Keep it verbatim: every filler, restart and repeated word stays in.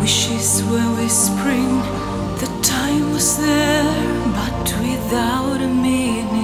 Wishes were whispering, the time was there, but without a meaning.